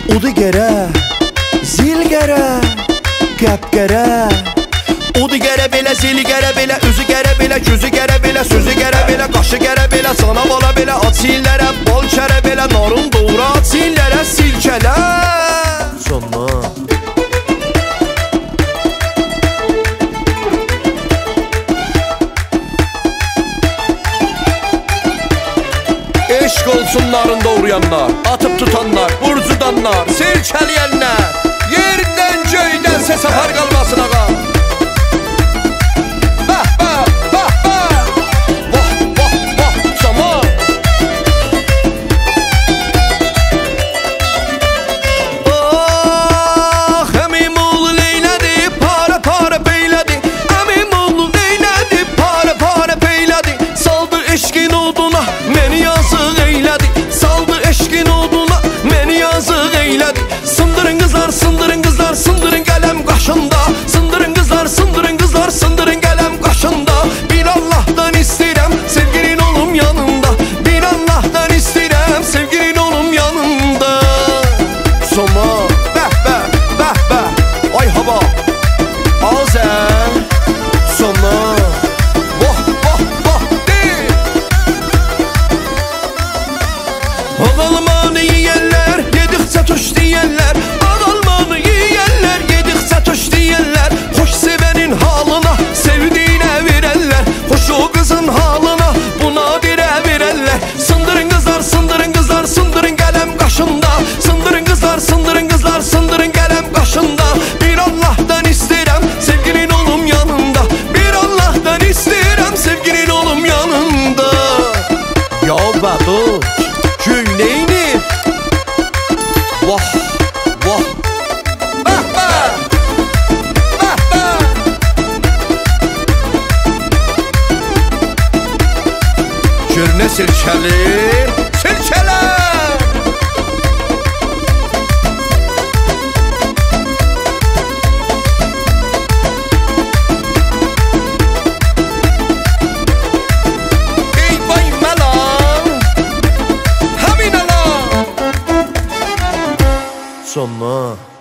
Udu gərə, zil gərə, qəb gərə. Udu gərə belə, zili gərə belə, üzü gərə belə, gözü gərə belə, sözü gərə belə, qaşı gərə belə, sana bala belə, açillərə, bol kərə belə, narın doğra açillərə, silkələ. Sonra eşq olsunların doğrayanlar, atıp tutanlar, burcudanlar, silkəliyənlər, yerdən göydən səs apar qalmasın ağa. Sındırın kızlar, sındırın gələm qaşında. Sındırın kızlar, sındırın kızlar, sındırın gələm qaşında. Bir Allah'tan istəyirəm, sevgilin olum yanında. Bir Allah'tan istəyirəm, sevgilin olum yanında. Soma, bəh bəh, bəh bəh, ay hava, azər. Soma, vah vah vah, deyil. Ağalmanı yiyənlər, yedikcə tuş deyənlər. Hoş sevenin halına, sevdiğine verenler. Hoş o kızın halına, buna dire verenler. Sındırın kızlar, sındırın kızlar, sındırın gələm qaşında. Sındırın kızlar, sındırın kızlar, sındırın gələm qaşında. Bir Allah'tan istəyirəm, sevgilin olum yanında. Bir Allah'tan istəyirəm, sevgilin olum yanında. Ya Babuş, gül neynir? Vah, vah. Gör nə silkəlir, silkələr. Ey vay məlan, həmin əlan. Sonra